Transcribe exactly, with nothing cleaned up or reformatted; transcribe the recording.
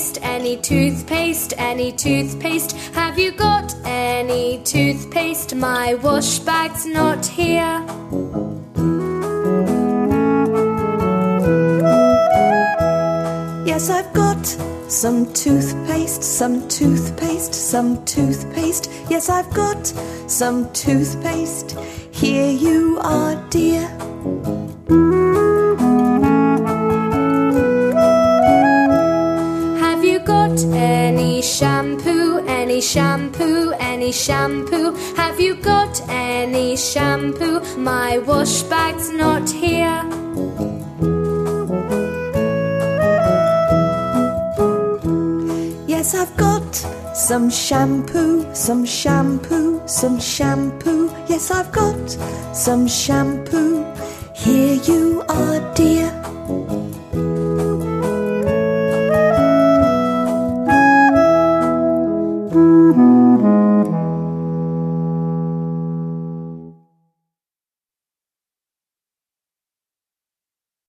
toothpaste, any toothpaste, any toothpaste? Have you got any toothpaste? My wash bag's not here. Yes, I've got some toothpaste, some toothpaste, some toothpaste. Yes, I've got some toothpaste. Here you are, dear. Have you got any shampoo, any shampoo, any shampoo? Have you got any shampoo? My wash bag's not here. Yes, I've got some shampoo, some shampoo, some shampoo. Yes, I've got some shampoo. Here you are, dear.